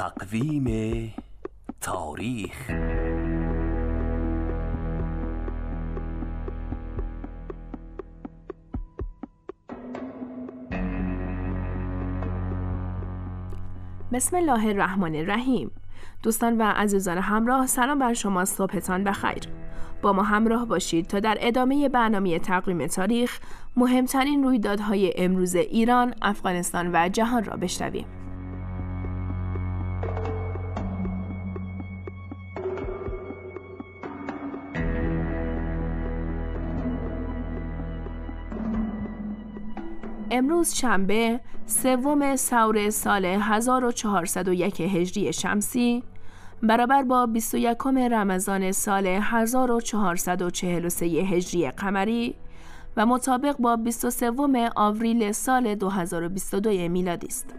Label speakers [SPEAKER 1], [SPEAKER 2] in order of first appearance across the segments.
[SPEAKER 1] تقویم تاریخ.
[SPEAKER 2] بسم الله الرحمن الرحیم. دوستان و عزیزان همراه، سلام بر شما، صبحتان بخیر. با ما همراه باشید تا در ادامه برنامه تقویم تاریخ مهمترین رویدادهای امروز ایران، افغانستان و جهان را بشنویم. امروز شنبه، سوم ثور سال 1401 هجری شمسی برابر با 21 رمضان سال 1443 هجری قمری و مطابق با 23 آوریل سال 2022 میلادی است.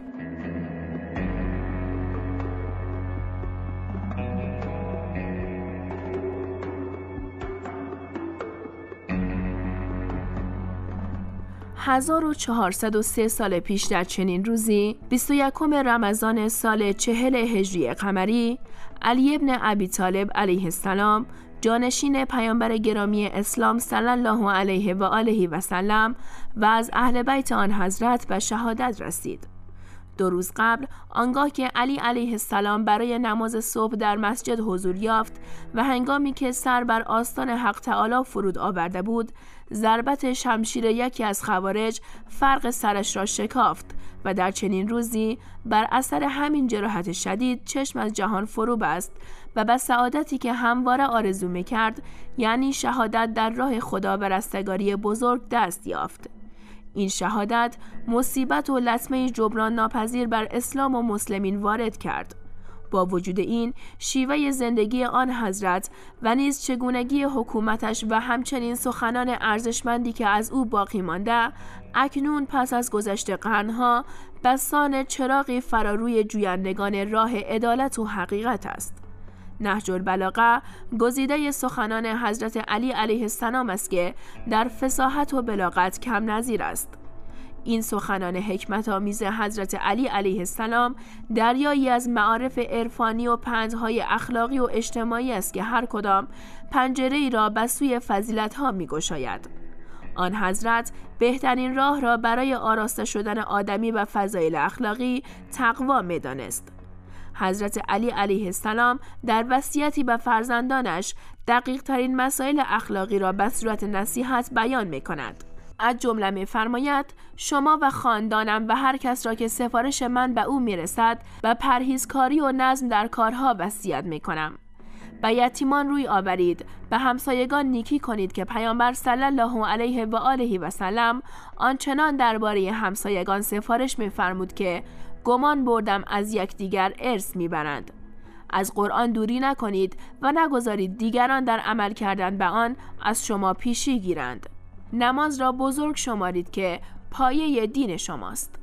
[SPEAKER 2] هزار و 1403 سال پیش در چنین روزی 21 رمضان سال 40 هجری قمری، علی ابن ابی طالب علیه السلام جانشین پیامبر گرامی اسلام صلی الله علیه و آله و سلم و از اهل بیت آن حضرت به شهادت رسید. 2 روز قبل آنگاه که علی علیه السلام برای نماز صبح در مسجد حضور یافت و هنگامی که سر بر آستان حق تعالی فرود آورده بود، ضربت شمشیر یکی از خوارج فرق سرش را شکافت و در چنین روزی بر اثر همین جراحت شدید چشم از جهان فرو بست و به سعادتی که همواره آرزو می‌کرد، یعنی شهادت در راه خدا و رستگاری بزرگ، دست یافت. این شهادت مصیبت و لطمه جبران ناپذیر بر اسلام و مسلمین وارد کرد. با وجود این، شیوه زندگی آن حضرت و نیز چگونگی حکومتش و همچنین سخنان ارزشمندی که از او باقی مانده، اکنون پس از گذشت قرنها بسان چراغی فراروی جویندگان راه عدالت و حقیقت است. نهج البلاغه گزیده سخنان حضرت علی علیه السلام است که در فصاحت و بلاغت کم نظیر است. این سخنان حکمت آمیز حضرت علی علیه السلام دریایی از معارف عرفانی و پندهای اخلاقی و اجتماعی است که هر کدام پنجره‌ای را به سوی فضیلت‌ها می‌گشاید. آن حضرت بهترین راه را برای آراسته شدن آدمی و فضایل اخلاقی تقوا می‌دانست. حضرت علی علیه السلام در وصیتی به فرزندانش دقیق ترین مسائل اخلاقی را به صورت نصیحت بیان می کند. از جمله می فرماید: شما و خاندانم و هر کس را که سفارش من به او می رسد به پرهیزکاری و نظم در کارها وصیت می کنم. به یتیمان روی آورید، به همسایگان نیکی کنید که پیامبر صلی الله علیه و آله و سلم آنچنان درباره همسایگان سفارش می فرمود که گمان بردم از یکدیگر ارث میبرند. از قرآن دوری نکنید و نگذارید دیگران در عمل کردن به آن از شما پیشی گیرند. نماز را بزرگ شمارید که پایه دین شماست.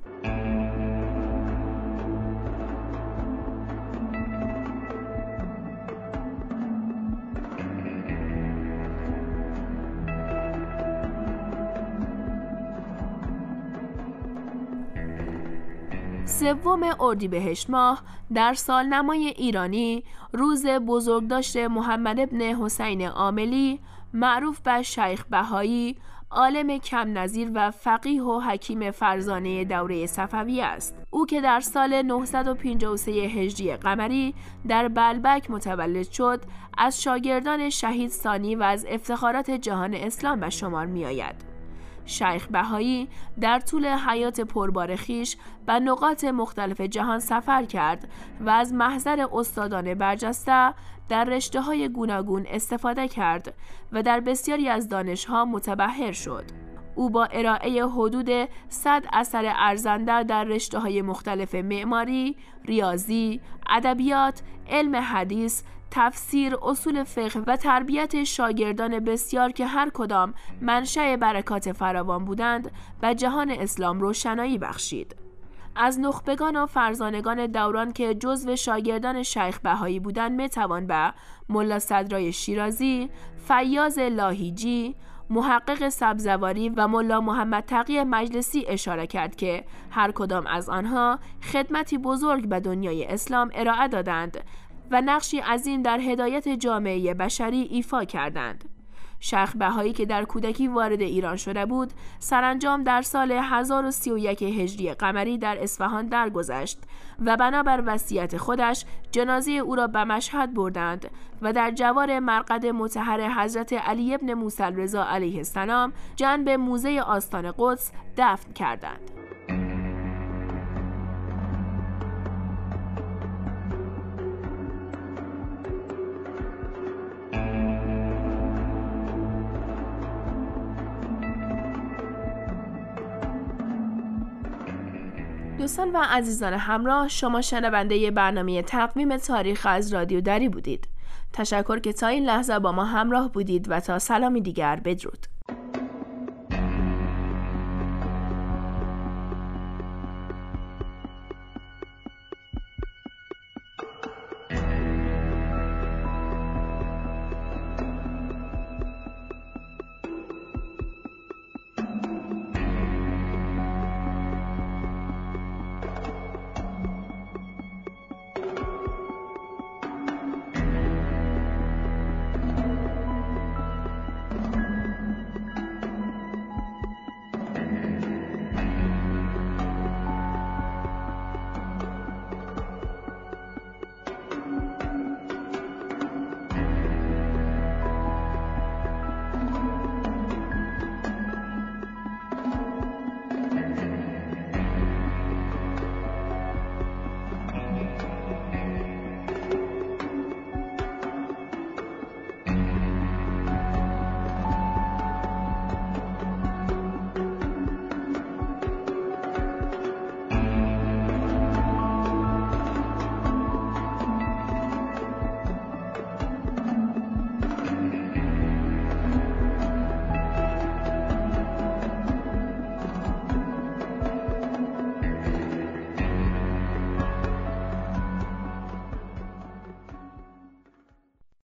[SPEAKER 2] سوم اردیبهشت ماه در سالنمای ایرانی روز بزرگداشت محمد ابن حسین عاملی معروف به شیخ بهایی، عالم کم نظیر و فقیه و حکیم فرزانه دوره صفویه است. او که در سال 953 هجری قمری در بلبک متولد شد، از شاگردان شهید ثانی و از افتخارات جهان اسلام به شمار می آید. شیخ بهایی در طول حیات پربار خویش به نقاط مختلف جهان سفر کرد و از محضر استادان برجسته در رشته‌های گوناگون استفاده کرد و در بسیاری از دانش‌ها متبحر شد. او با ارائه حدود 100 اثر ارزنده در رشته‌های مختلف معماری، ریاضی، ادبیات، علم حدیث، تفسیر، اصول فقه و تربیت شاگردان بسیار که هر کدام منشأ برکات فراوان بودند، به جهان اسلام روشنایی بخشید. از نخبگان و فرزانگان دوران که جزو شاگردان شیخ بهایی بودند میتوان به ملا صدرای شیرازی، فیاض لاهیجی، محقق سبزواری و ملا محمد تقی مجلسی اشاره کرد که هر کدام از آنها خدمتی بزرگ به دنیای اسلام ارائه دادند و نقشی عظیم در هدایت جامعه بشری ایفا کردند. شیخ بهایی که در کودکی وارد ایران شده بود، سرانجام در سال 1031 هجری قمری در اصفهان درگذشت و بنابر وصیت خودش جنازه او را به مشهد بردند و در جوار مرقد مطهر حضرت علی ابن موسی رضا علیه السلام جنب موزه آستان قدس دفن کردند. دوستان و عزیزان همراه، شما شنونده برنامه تقویم تاریخ از رادیو دری بودید. تشکر که تا این لحظه با ما همراه بودید و تا سلامی دیگر بدرود.